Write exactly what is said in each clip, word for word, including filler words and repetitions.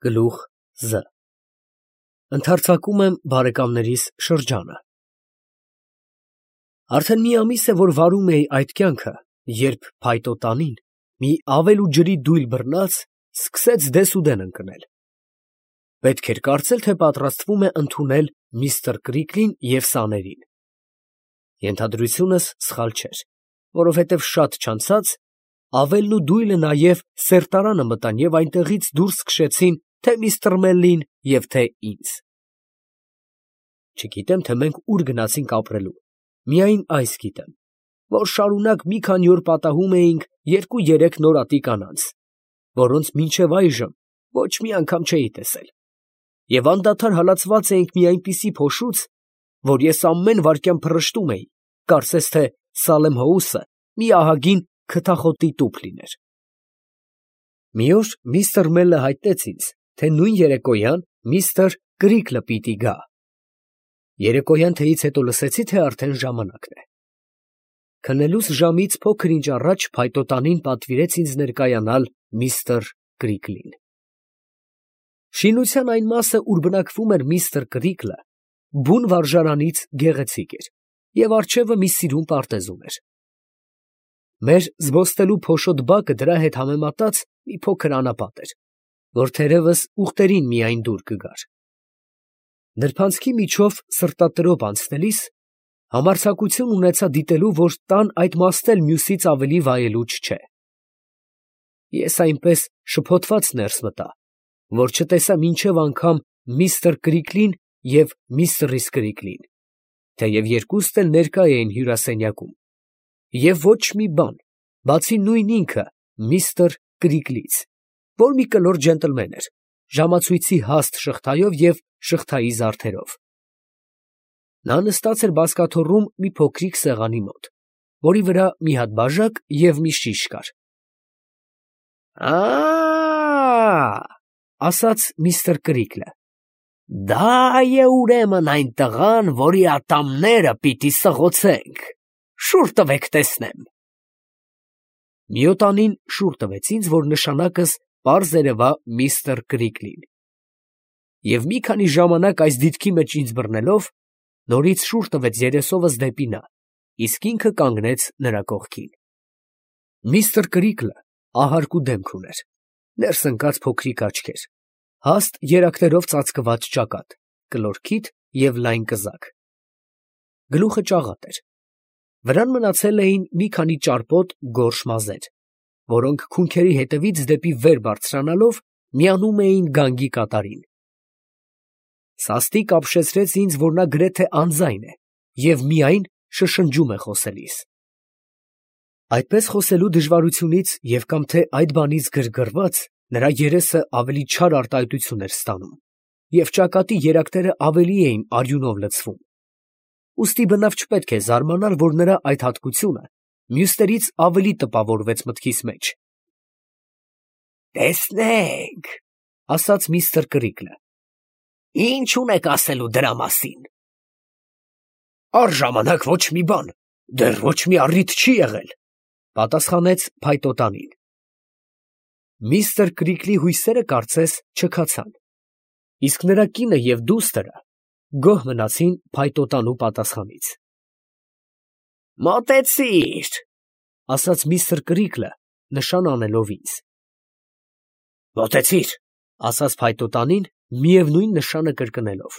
Գլուխ Զ Ընդարձակում եմ բարեկամներիս շրջանը։ Արդեն մի ամիս է, որ վարում էի այդ կյանքը, երբ փայտո տանին մի ավել ու ջրի դույլ բռնած սկսեց դեսուդեն ընկնել։ Պետք էր կարծել, թե պատրաստվում է ընդունել միստր Կրիքլին և սաներին։ Ենթադրությունս սխալ չէր, որովհետև շատ չանցած ավելն ու դույլը նաև սերտարանը մտան և այնտեղից դուրս քշեցին թե միստր Մելլին և թե ինձ։ Չգիտեմ, թե մենք ուր գնացինք ապրելու, միայն այս գիտեմ, որ շարունակ մի քանի օր պատահում էինք երկու֊երեք նորատի կանանց, որոնց մինչև այժմ ոչ մի անգամ չէի տեսել, և անդադար հալածված էինք մի այնպիսի փոշուց, որ ես ամեն վայրկյան փռշտում էի, կարծես թե Սալեմ Հոուսը մի ահագին քթախոտի տուփ լիներ։ Մի օր միստր Մելլը հայտնեց ինձ, թե նույն երեկոյան միստր Կրիքլը պիտի գա։ Երեկոյան թեյից հետո լսեցի, թե արդեն ժամանակն է։ Քննելուս ժամից փոքր-ինչ առաջ փայտո տանին պատվիրեց ինձ ներկայանալ միստր Կրիքլին։ Շինության այն մասը, ուր բնակվում էր միստր Կրիքլը, բուն վարժարանից գեղեցիկ էր, և առջևը մի սիրուն պարտեզ ուներ։ Մեր զբոսնելու փոշոտ բակը դրա հետ համեմատած մի փոքր անապատ էր, որ թերևս ուղտերին միայն դուր կգար։ Նրբանցքի միջով սրտատրոփ անցնելիս համարձակություն ունեցա դիտելու, որ տան այդ մասն էլ մյուսից ավելի վայելուչ չէ։ Ես այնպես շփոթված ներս մտա, որ չտեսա մինչև անգամ միստր Կրիքլին և միստրիս Կրիքլին, թեև երկուստ էլ ներկա էին հյուրասենյակում, և ոչ մի բան, բացի նույն ինքը միստր Կրիքլից, որ մի կլոր ջենտլմեն էր, ժամացույցի հաստ շղթայով և շղթայի զարդերով։ Նա նստած էր բազկաթոռում մի փոքրիկ սեղանի մոտ, որի վրա մի հատ բաժակ և մի շիշ կար։ «Ա՜, — ասաց միստր Կրիքլը, — դա է ուրեմն այն տղան, որի ատամները պիտի սղոցենք. շուռ տվեք տեսնեմ»։ Միոտանին շուռ տվեց ինձ, որ նշանակս պարզ երևա միստր Կրիքլին, և մի քանի ժամանակ այս դիտքի մեջ ինձ բռնելով, նորից շուռ տվեց երեսովս դեպի նա, իսկ ինքը կանգնեց նրա կողքին։ Միստր Կրիքլը ահարկ ու դեմք ուներ, ներս ընկած փոքրիկ աչքեր, հաստ երակներով ծածկված ճակատ, կլոր քիթ և լայն կզակ։ Գլուխը ճաղատ էր, վրան մնացել էին մի քանի ճարպոտ գորշ մազեր, որոնք քունքերի հետևից դեպի վեր բարձրանալով միանում էին գանգի կատարին։ Սաստիկ ապշեցրեց ինձ, որ նա գրեթե անձայն է և միայն շշնջում է խոսելիս։ Այդպես խոսելու դժվարությունից և կամ թե այդ բանից գրգռված նրա երեսը ավելի չար արտահայտություն էր ստանում, և ճակատի երակները ավելի էին արյունով լցվում։ Ուստի բնավ չպետք է զարմանալ, որ նրա այդ հատկությունը մյուսներից ավելի տպավորվեց մտքիս մեջ։ «Տեսնենք, — ասաց միստր Կրիքլը, — ինչ ունեք ասելու դրա մասին»։ «Առժամանակ ոչ մի բան, դեռ ոչ մի առիթ չի եղել», — պատասխանեց փայտո տանին։ Միստր Կրիքլի հույսերը կարծես չքացան, իսկ նրա կինը և դուստրը գոհ մնացին փայտո տանու պատասխանից։ «Մոտեցիր», — ասաց միստր Կրիքլը, նշան անելով ինձ։ «Մոտեցիր», — ասաց փայտո տանին, միևնույն նշանը կրկնելով։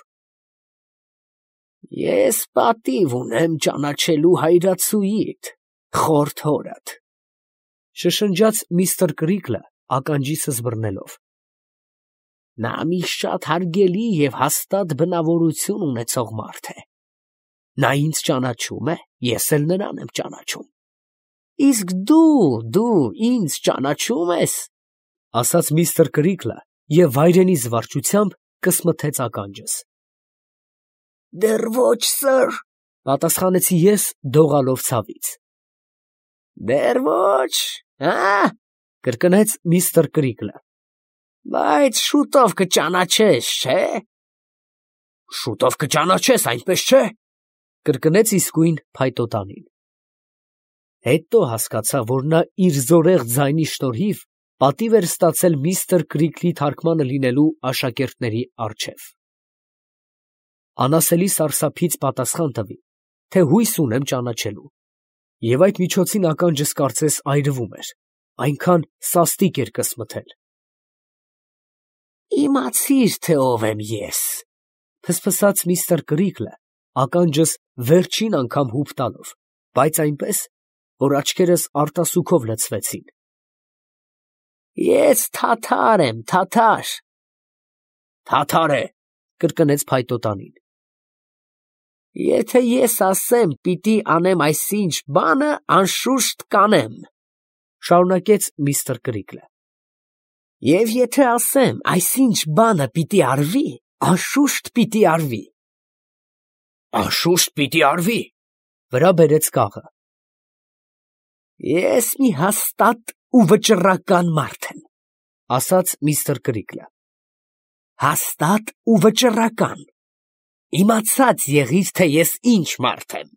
«Ես պատիվ ունեմ ճանաչելու հայրացուիդ, խորթ հորդ», — շշնջաց միստր Կրիքլը ականջիսս բռնելով։ «Նա մի շատ հարգելի և հաստատ բնավորություն ունեցող մարդ է. նա ինձ ճանաչում է, ես էլ նրան եմ ճանաչում։ Իսկ դու, դու ինձ ճանաչո՞ւմ ես», — ասաց միստր Կրիքլը և վայրենի զվարճությամբ կսմթեց ականջս։ «Դեռ ոչ, սըր», — պատասխանեցի ես դողալով ցավից։ «Դեռ ոչ, հա՞, — կրկնեց միստր Կրիքլը, — բայց շուտով կճանաչես, չէ՞։ «Շուտով կճանաչես, այնպես չէ՞, — կրկնեց իսկույն փայտո տանին։ Հետո հասկացա, որ նա իր զորեղ ձայնի շնորհիվ պատիվ էր ստացել միստր Կրիքլի թարգմանը լինելու աշակերտների առջև։ Անասելի սարսափից պատասխան տվի, թե հույս ունեմ ճանաչելու, և այդ միջոցին ականջս կարծես այրվում էր, այնքան սաստիկ էր կսմթել։ Իմացիր, թե ով եմ ես, փսփսաց միստր Կրիքլը, ականջս վերջին անգամ հուպ տալով, բայց այնպես, որ աչքերս արտասուքով լցվեցին։ Ես թաթար եմ, թաթար։ Թաթար է, կրկնեց փայտոտանին։ Եթե ես ասեմ, պիտի անեմ այսինչ բանը, անշուշտ կանեմ, շարունակեց միստր Կրիքլը։ Եվ եթե ասեմ, այսինչ բանը պիտի արվի, անշուշտ պիտի արվի։ Անշուշտ պիտի արվի, վրա բերեց կաղը։ Ես մի հաստատ ու վճռական մարդ եմ, ասաց միստր Կրիքլը։ Հաստատ ու վճռական, իմացած եղիր, թե ես ինչ մարդ եմ։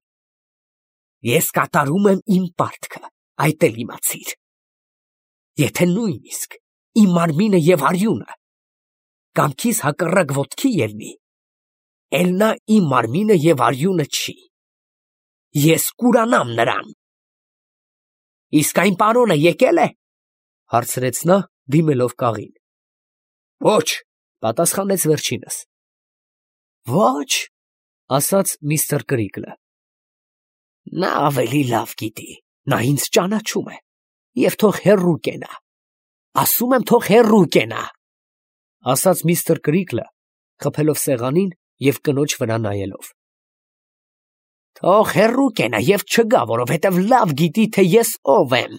Ես կատարում եմ իմ պարտքը, այդ էլ իմացիր։ Եթե նույնիսկ իմ մարմինը և արյունը կամքիս հակառակ ոտքի ելնի, էլ նա իմ մարմինը և արյունը չի, ես կուրանամ նրան։ Իսկ այն պարոնը եկել է, հարցրեց նա, դիմելով կաղին։ Ոչ, պատասխանեց վերջինս։ Ոչ, ասաց միստր Կրիքլը։ Նա ավելի լավ գիտի, նա ինձ ճանաչում է, և թող հեռու կենա, ասում եմ, թող հեռու կենա, ասաց միստր Կրիքլը, խփելով սեղանին և կնոջ վրա նայելով։ Թող հեռու կենա և չգա, որովհետև լավ գիտի, թե ես ով եմ։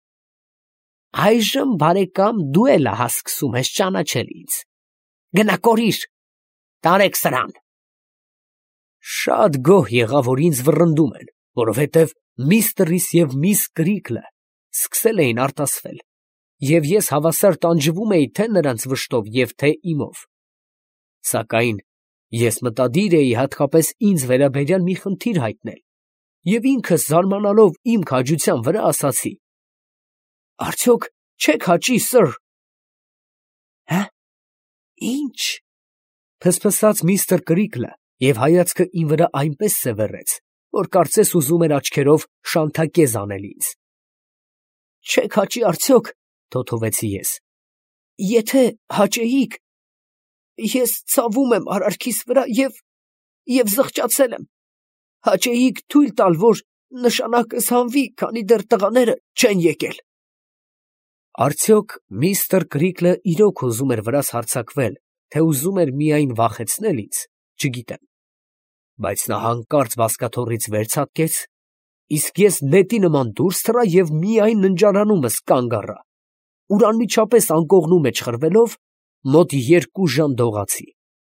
Այժմ, բարեկամ, դու էլ ահա սկսում ես ճանաչել ինձ։ Գնա կորիր, տարեք սրան։ Շատ գոհ եղա, որ ինձ վռնդում են, որովհետև միստրիս և միս Կրիքլը սկսել էին արտասվել, և ես հավասար տանջվում էի թե նրանց վշտով և թե իմով։ Սակայն ես մտադիր էի հատկապես ինձ վերաբերյալ մի խնդիր հայտնել, և ինքս զարմանալով իմ քաջության վրա ասացի. Արդյոք չեք հաճի, սըր։ Հը, ի՞նչ, փսփսաց միստր Կրիքլը և հայացքը իմ վրա այնպես սևեռեց, որ կարծես ուզում էր աչքերով շանթակեզ անել ինձ։ Չեք հաճի արդյոք, թոթովեցի ես։ Եթե հաճեիք, ես ցավում եմ արարքիս վրա և, և զղջացել եմ, հաճեիք թույլ տալ, որ նշանակս հանվի, քանի դեռ տղաները չեն եկել։ Արդյոք միստր Կրիքլը իրոք ուզում էր վրաս հարձակվել, թե ուզում էր միայն վախեցնել ինձ, չգիտեմ, բայց նա հանկարծ բազկաթոռից վեր ցատկեց, իսկ ես նետի նման դուրս թռա և միայն ննջարանումս կանգ առա, ուր անմիջապես անկողնու մեջ խրվելով, մոտ երկու ժամ դողացի։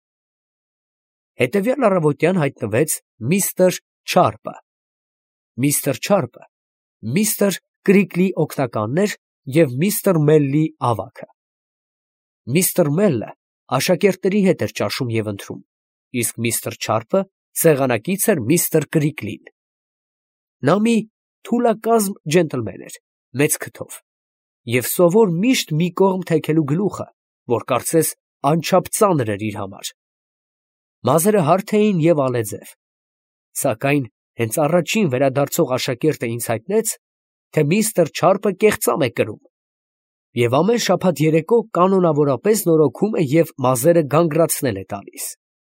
Հետևյալ առավոտյան հայտնվեց միստր Չարպը։ Միստր Չարպը միստր Կրիքլի օգնականն էր և միստր Մելլի ավագը։ Միստր Մելլը աշակերտների հետ էր ճաշում և ընթրում, իսկ միստր Չարպը սեղանակից էր միստր Կրիքլին։ Նա մի թուլակազմ ջենտլմեն էր, մեծ քթով, և սովոր միշտ մի կողմ թեքելու գլուխը, որ կարծես անչափ ծանր էր իր համար։ Մազերը հարթ էին և ալեձև, սակայն հենց առաջին վերադարձող աշակերտը ինձ հայտնեց, թե միստր Չարպը կեղծամ է կրում, և ամեն շաբաթ երեկո կանոնավորապես նորոգում է և մազերը գանգրացնել է տալիս։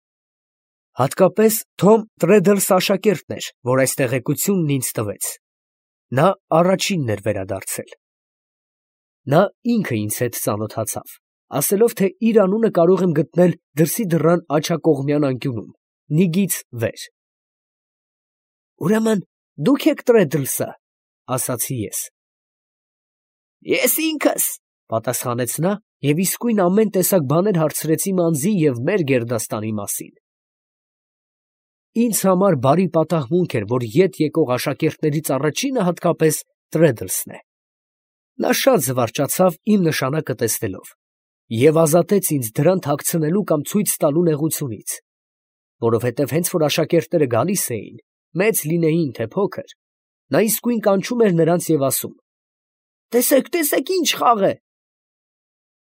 Հատկապես Թոմ Տրեդլս աշակերտն էր, որ այս տեղեկությունն ինձ տվեց. նա առաջինն էր վերադարձել։ Նա ինքը ինձ հետ ծանոթացավ, ասելով, թե իր անունը կարող եմ գտնել դրսի դռան աջակողմյան անկյունում, նիգից վեր։ Ուրեմն դուք եք Տրեդլսը, ասացի ես։ Ես ինքս, պատասխանեց նա, և իսկույն ամեն տեսակ բաներ հարցրեց իմ անձի և մեր գերդաստանի մասին։ Ինձ համար բարի պատահմունք էր, որ ետ եկող աշակերտներից առաջինը հատկապես Տրեդլսն է։ Նա շատ զվարճացավ իմ նշանակը տեսնելով և ազատեց ինձ դրան թաքցնելու կամ ցույց տալու նեղությունից, որովհետև հենց որ աշակերտները գալիս էին, մեծ լինեին թե փոքր, նա իսկույն կանչում էր նրանց և ասում. «Տեսեք, տեսեք, ինչ խաղ է,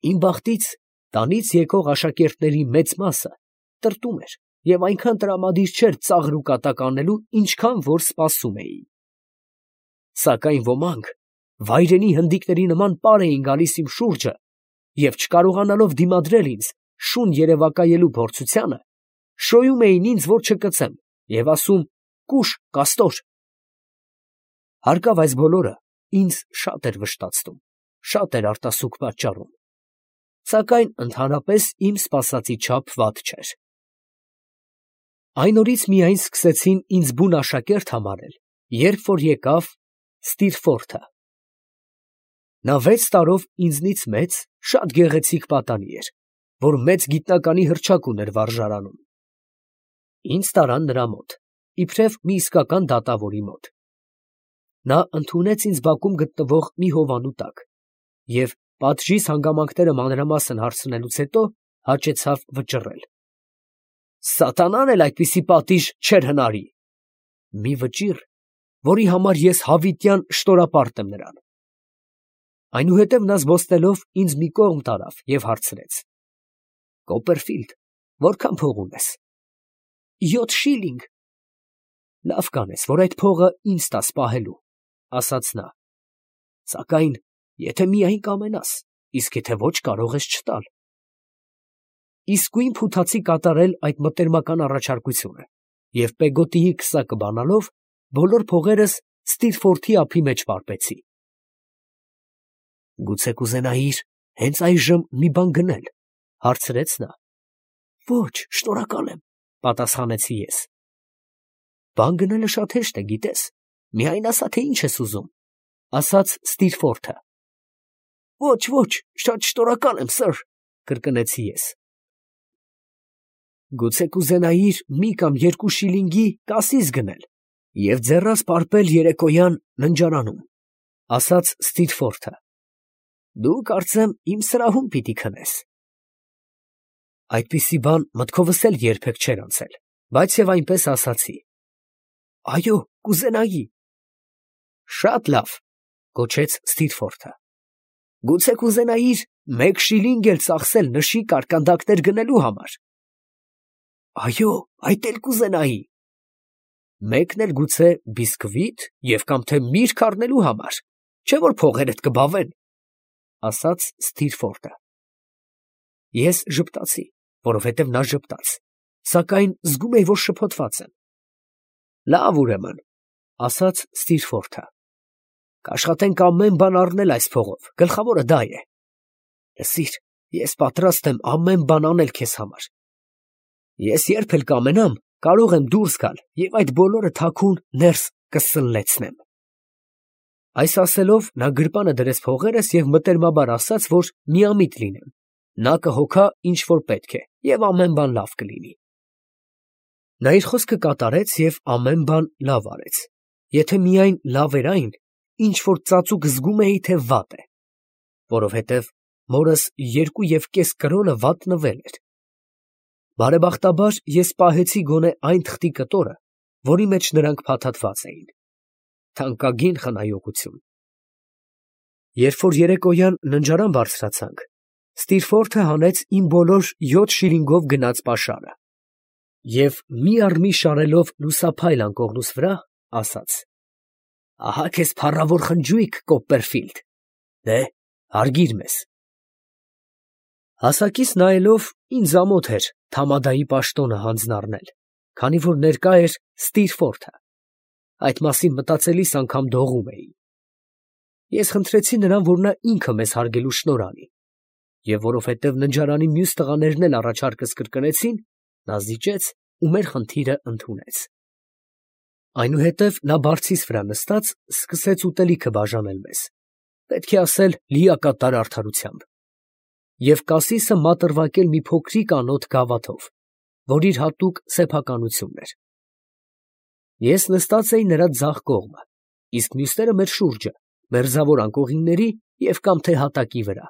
Իմ բախտից տանից եկող աշակերտների մեծ մասը տրտում էր և այնքան տրամադիր չէր ծաղր ու կատակ անելու, ինչքան որ սպասում էի։ Սակայն ոմանք վայրենի հնդիկների նման պար էին գալիս իմ շուրջը և չկարողանալով դիմադրել ինձ շուն երևակայելու փորձությանը, շոյում էին ինձ, որ չկծեմ, և ասում. «Կուշ, կաստոր»։ Հարկավ այս բոլորը ինձ շատ էր վշտացնում, շատ էր արտասուք պատճառում, սակայն ընդհանրապես իմ սպասածի չափ վատ չէր։ Այն օրից միայն սկսեցին ինձ բուն աշակերտ համարել, երբ որ եկավ Ստիրֆորթը։ Նա վեց տարով ինձնից մեծ, շատ գեղեցիկ պատանի էր, որ մեծ գիտնականի հռչակ ուներ վարժարանում։ Ինձ տարան նրա մոտ, իբրև մի իսկական դատավորի մոտ։ Նա ընդունեց ինձ բակում գտնվող մի հովանու տակ և պատժիս հանգամանքները մանրամասն հարցնելուց հետո հաճեցավ վճռել։ Սատանան էլ այդպիսի պատիժ չէր հնարի։ Մի վճիռ, որի համար ես հավիտյան շտորապարտ եմ նրան։ Այնուհետև նա զբոսնելով ինձ մի կողմ տարավ և հարցրեց. «Կոպերֆիլդ, որքան փող ունես»։ «Յոթ շիլինգ»։ «Լավ կանես, որ այդ փողը ինձ տաս պահելու», ասաց նա, «սակայն եթե միայն կամենաս, իսկ եթե ոչ, կարող ես չտալ»։ Իսկույն փութացի կատարել այդ մտերմական առաջարկությունը և պեգոտիի քսակը բանալով բոլոր փողերս Ստիրֆորթի ափի մեջ պարպեցի։ «Գուցե կուզենայիր հենց այժմ մի բան գնել, ֊ հարցրեց նա։ ֊ Ոչ, շնորհակալ եմ, ֊ պատասխանեցի ես։ ֊ Բան գնելը շատ հեշտ է, գիտես, միայն ասա, թե ինչ ես ուզում, ֊ ասաց Ստիրֆորթը։ ֊ Ոչ, ոչ, շատ շնորհակալ եմ, սըր, ֊ կրկնեցի ես։ ֊ Գուցե կուզենայիր մի կամ երկու շիլինգի կասիս գնել և ձեռաս պարպել երեկոյան ննջարանում, ֊ ասաց Ստիրֆորթը։ ֊ Դու, կարծեմ, իմ սրահում պիտի քնես։ Այդպիսի բան մտքովս էլ երբեք չէր անցել, բայց և այնպես ասացի։ ֊ Այո, կուզենայի։ ֊ Շատ լավ, ֊ գոչեց Ստիրֆորթը։ ֊ Գուցե կուզենայիր մեկ շիլինգ էլ ծախսել նշի կարկանդակներ գնելու համար։ ֊ Այո, այդ էլ կուզենայի։ ֊ Մեկն էլ գուցե բիսկվիթ և կամ թե միրգ առնելու համար, չէ՞ որ փողերդ կբավեն, ֊ ասաց Ստիրֆորթը։ Ես ժպտացի, որովհետև նա ժպտաց, սակայն զգում էի, որ շփոթված եմ։ ֊ Լավ, ուրեմն, ֊ ասաց Ստիրֆորթը, ֊ կաշխատենք ամեն բան առնել այս փողով, գլխավորը դա է։ Լսիր, ես պատրաստ եմ ամեն բան անել քեզ համար։ Ես երբ էլ կամենամ, կարող եմ դուրս գալ և այդ բոլորը թաքուն ներս կսլլեցնեմ։ Այս ասելով, նա գրպանը դրեց փողերս և մտերմաբար ասաց, որ միամիտ լինեմ, նա կհոգա, ինչ որ պետք է, և ամեն բան լավ կլինի։ Նա իր խոսքը կատարեց և ամեն բան լավ արեց, եթե միայն լավ էր այն, ինչ որ ծածուկ զգում էի, թե վատ է, որովհետև մորս երկու և կես կրոնը վատնվել էր։ Բարեբախտաբար ես պահեցի գոնե այն թղթի կտորը, որի մեջ նրանք փաթաթված էին։ Թանկագին խնայողություն։ Երբ որ երեկոյան ննջարան բարձրացանք, Ստիրֆորթը հանեց իմ բոլոր յոթ շիլինգով գնած պաշարը և մի առ մի շարելով լուսափայլ անկողնուս վրա, ասաց. «Ահա քեզ փառավոր խնջույք, Կոպպերֆիլդ, դե, հարգիր մեզ»։ Հասակիս նայելով, ինձ ամոթ էր Թամադայի պաշտոնը հանձն առնել, քանի որ ներկա էր Ստիրֆորթը։ Այդ մասին մտածելիս անգամ դողում էի։ Ես խնդրեցի նրան, որ նա ինքը մեզ հարգելու շնորհ անի, և որովհետև ննջարանի մյուս տղաներն էլ առաջարկս կրկնեցին, նա զիջեց ու մեր խնդիրը ընդունեց։ Այնուհետև նա բարձիս վրա նստած սկսեց ուտելիքը բաժանել մեզ, պետք է ասել լիակատար արդարությամբ, և կասիսը մատրվակել մի փոքրիկ անոթ գավաթով, որ իր հատուկ սեփականությունն էր։ Ես նստած էի նրա ձախ կողմը, իսկ մյուսները մեր շուրջը, մերձավոր անկողինների և կամ թե հատակի վրա։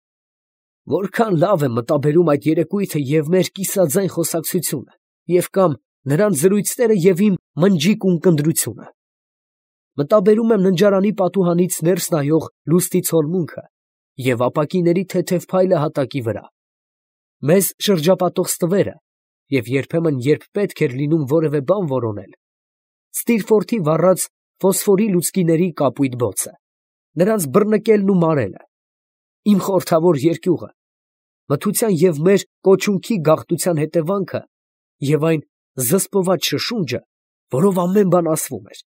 Որքան լավ եմ մտաբերում այդ երեկույթը և մեր կիսաձայն խոսակցությունը, և կամ նրանց զրույցները և իմ մնջիկ ունկնդրությունը։ Մտաբերում եմ ննջարանի պատուհանից ներս նայող լուստի ցոլմունքը և ապակիների թեթև փայլը հատակի վրա, մեզ շրջապատող ստվերը և երբեմն, երբ պետք էր լինում որևէ բան որոնել, Ստիրֆորթի վառած ֆոսֆորի լուցկիների կապույտ բոցը, նրանց բռնկելն ու մարելը, իմ խորհրդավոր երկյուղը, մթության և մեր կոչունքի գաղթության հետևանքը և այն զսպված շշունջը, որով ամեն բան ասվում էր,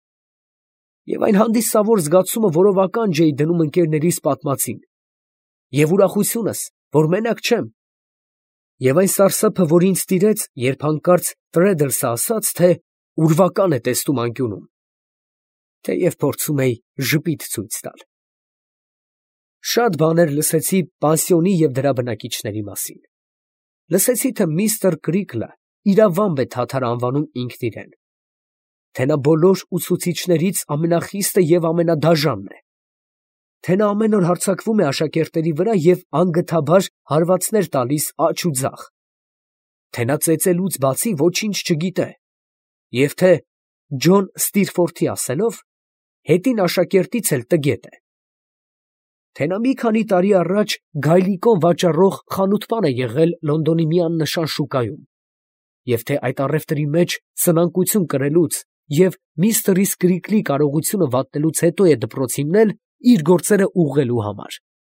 և այն հանդիսավոր զգացումը, որով ականջ էի դնում ընկերներիս պատմածին, և ուրախությունս, որ մենակ չեմ, և այն սարսափը, որ ինձ տիրեց, երբ հանկարծ Տրեդլսը ասաց, թե ուրվական է տեսնում անկյունում, թեև փորձում էի ժպիտ ցույց տալ։ Շատ բաներ լսեցի պանսիոնի և դրա բնակիչների մասին. լսեցի, թե միստր Կրիքլը իրավամբ է թաթար անվանում ինքն իրեն, թե նա բոլոր ուսուցիչներից ամենախիստը և ամենադաժանն է, թե նա ամեն օր հարձակվում է աշակերտների վրա և անգթաբար հարվածներ տալիս աջ ու ձախ, թե նա ծեծելուց բացի ոչինչ չգիտե, և թե, Ջոն Ստիրֆորթի ասելով, հետին աշակերտից էլ տգետ է, թե նա մի քանի տարի առաջ գայլիկոն վաճառող խանութպան է եղել Լոնդոնի մի աննշան շուկայում, և թե այդ առևտրի մեջ սնանկություն կրելուց և միստր Կրիքլի կարողությունը վատնելուց հետո է դպրոց հիմնել իր գործերը ուղղելու համար։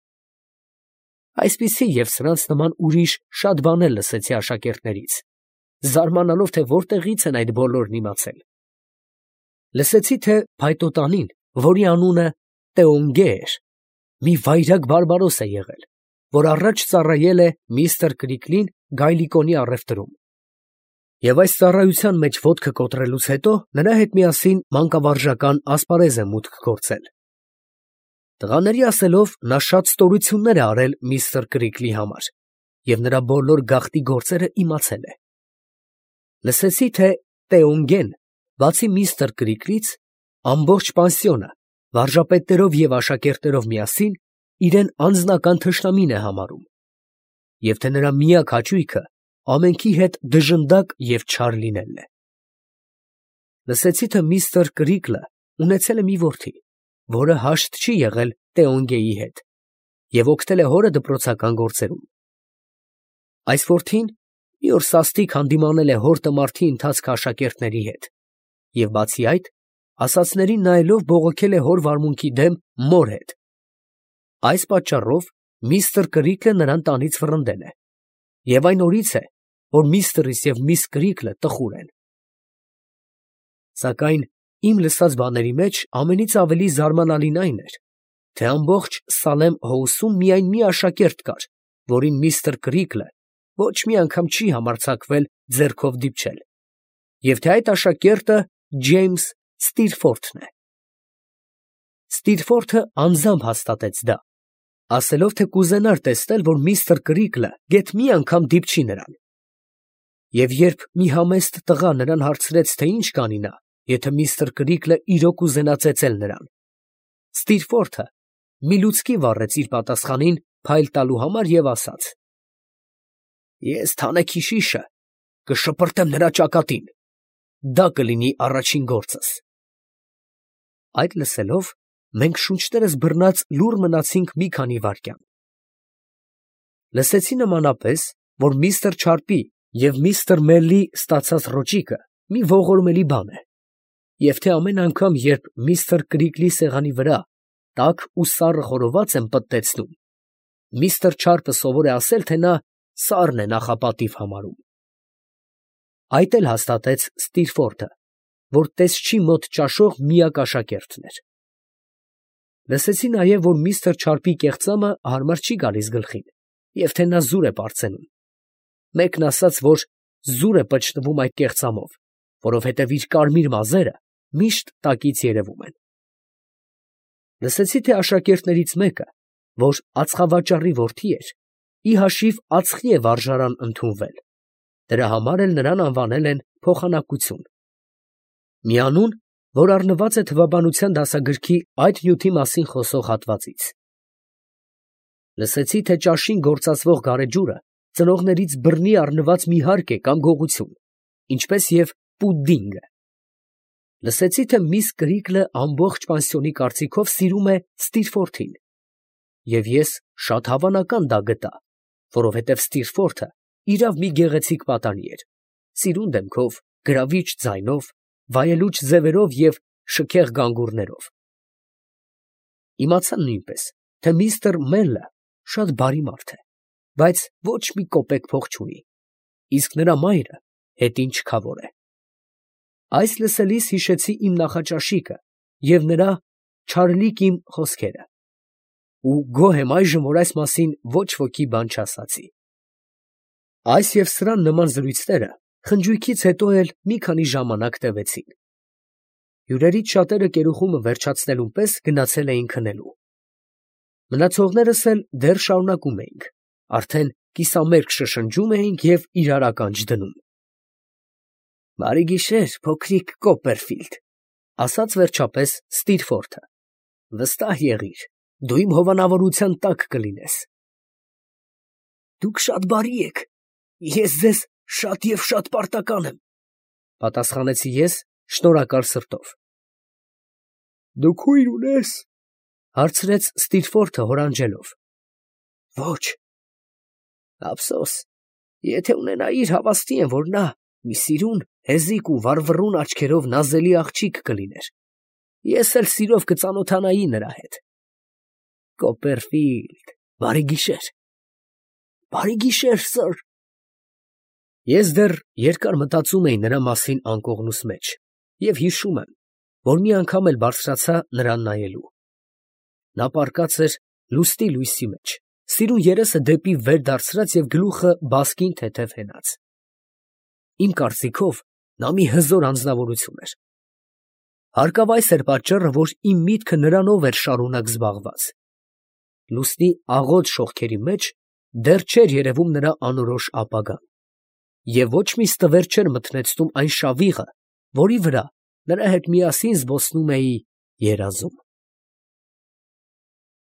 Այսպիսի և սրանց նման ուրիշ շատ բաներ լսեցի աշակերտներից, զարմանալով, թե որտեղից են այդ բոլորն իմացել։ Լսեցի, թե փայտոտանին, որի անունը Տեոնգե էր, մի վայրագ բարբարոս է եղել, որ առաջ ծառայել է միստր Կրիքլին գայլիկոնի առևտրում, և այս ծառայության մեջ ոտքը կոտրելուց հետո նրա հետ միասին մանկավարժական ասպարեզ է մուտք գործել։ Տղաների ասելով, նա շատ ստորություններ է արել միստր Կրիքլի համար և նրա բոլոր գաղտնի գործերը իմացել է։ Լսեցի, թե Տեոնգեն, բացի միստր Կրիքլից, ամբողջ պանսիոնը, վարժապետներով և աշակերտներով միասին, իրեն անձնական թշնամին է համարում, և թե նրա միակ հաճույքը ամենքի հետ դժնդակ և չար լինելն է։ Լսեցի, թե միստր Կրիքլը ունեցել է մի որդի, որը հաշտ չի եղել Տեոնգեի հետ և օգնել է հորը դպրոցական գործերում։ Այս որդին մի օր սաստիկ հանդիմանել է հոր տմարդի ընթացքը աշակերտների հետ և բացի այդ, ասածներին նայելով բողոքել է հոր վարմունքի դեմ մոր հետ։ Այս պատճառով միստր Կրիքլը նրան տանից վռնդել է, և այն օրից է, որ միստրս և միս Կրիքլը տխուր են։ Սակայն իմ լսած բաների մեջ ամենից ավելի զարմանալին այն էր, թե ամբողջ Սալեմ Հոուսում միայն մի աշակերտ կար, որին միստր Կրիքլը ոչ մի անգամ չի համարձակվել ձեռքով դիպչել, և թե այդ աշակերտը Ջեյմս Ստիրֆորթն է։ Ստիրֆորթը անձամբ հաստատեց դա, ասելով, թե կուզենար տեսնել, որ միստր Կրիքլը գեթ մի անգամ դիպչի նրան։ Եվ երբ մի համեստ տղա նրան հարցրեց, թե ինչ կանի նա, եթե միստր Կրիքլը իրոք ուզենա ծեծել նրան, Ստիրֆորթը մի լուցկի վառեց իր պատասխանին փայլ տալու համար և ասաց. «Ես թանեքիշիշը կշպրտեմ նրա ճակատին, դա կլինի առաջին գործս»։ Այդ լսելով, մենք շունչներս բռնած լուռ մնացինք մի քանի վայրկյան։ Լսեցի նմանապես, որ միստր Չարպի և միստր Մելլի ստացած ռոճիկը մի ողորմելի բան է, և թե ամեն անգամ, երբ միստր Կրիքլի սեղանի վրա տաք ու սառը խորոված եմ պտտեցնում, միստր Չարպը սովոր է ասել, թե նա սառն է նախապատիվ համարում։ Այդ էլ հաստատեց Ստիրֆորթը, որ տեսչի մոտ ճաշող միակ աշակերտն էր։ Լսեցի նաև, որ միստր Չարպի կեղծամը հարմար չի գալիս գլխին, և թե նա զուր է պարծենում, մեկն ասաց, որ զուր է պչտվում այդ կեղծամով, որովհետև իր կարմիր մազերը միշտ տակից երևում են։ Լսեցի, թե աշակերտներից մեկը, որ ածխավաճառի որդի էր, ի հաշիվ ածխի է վարժարան ընդունվել, դրա համար էլ նրան անվանել են փոխանակություն, մի անուն, որ առնված է թվաբանության դասագրքի այդ նյութի մասին խոսող հատվածից։ Լսեցի, թե ճաշին գործածվող գարեջուրը ծնողներից բռնի առնված մի հարկ է կամ գողություն, ինչպես և պուդինգը։ Լսեցի, թե միս Կրիքլը ամբողջ պանսիոնի կարծիքով սիրում է Ստիրֆորթին, Եվ ես շատ հավանական դա գտա, որովհետև Ստիրֆորթը իրավ մի գեղեցիկ պատանի էր, սիրուն դեմքով, գրավիչ ձայնով, վայելուչ ձևերով և շքեղ գանգուրներով։ Իմացա նույնպես, թե միստր Մելը շատ բարի մարդ է, բայց ոչ մի կոպեկ փող չունի, իսկ նրա մայրը հետին չքավոր է։ Այս լսելիս հիշեցի իմ նախաճաշիկը և նրա չարլիկ իմ խոսքերը, ու գոհ եմ այժմ, որ այս մասին ոչ ոքի բան չասացի։ Այս և սրան նման զրույցները խնջույքից հետո էլ մի քանի ժամանակ տևեցին։ Հյուրերից շատերը կերուխումը վերջացնելուն պես գնացել էին քնելու։ Մնացողներս էլ դեռ շարունակում էինք, արդեն կիսամերկ շշնջում էինք և իրար ականջ դնում։ «Բարի գիշեր, փոքրիկ Կոպերֆիլդ», ֊ ասաց վերջապես Ստիրֆորթը, ֊ վստահ եղիր, դու իմ հովանավորության տակ կլինես։ «Դուք շատ բարի եք, ես ձեզ շատ և շատ պարտական եմ», ֊ պատասխանեցի ես շնորհակալ սրտով։ «Դու քույր ունե՞ս, ֊ հարցրեց Ստիրֆորթը հորանջելով։ ֊ Ոչ։ Ափսոս, եթե ունենայիր, հավաստի եմ, որ նա մի սիրուն, հեզիկ ու վառվռուն աչքերով նազելի աղջիկ կլիներ, ես էլ սիրով կծանոթանայի նրա հետ։ Կոպերֆիլդ, բարի գիշեր։ Բարի գիշեր, սըր։ Ես դեռ երկար մտածում էի նրա մասին անկողնուս մեջ և հիշում եմ, որ մի անգամ էլ բարձրացա նրան նայելու։ Նա պառկած էր լուստի լույսի մեջ, սիրուն երեսը դեպի վեր դարձրած և գլուխը բասկին թեթև հենած։ Իմ կարծիքով, նա մի հզոր անձնավորություն էր։ Հարկավ այս էր պատճառը, որ իմ միտքը նրանով էր շարունակ զբաղված։ Լուսնի աղոտ շողքերի մեջ դեռ չէր երևում նրա անորոշ ապագան, և ոչ մի ստվեր չէր մթնեցնում այն շավիղը, որի վրա նրա հետ միասին զբոսնում էի երազում։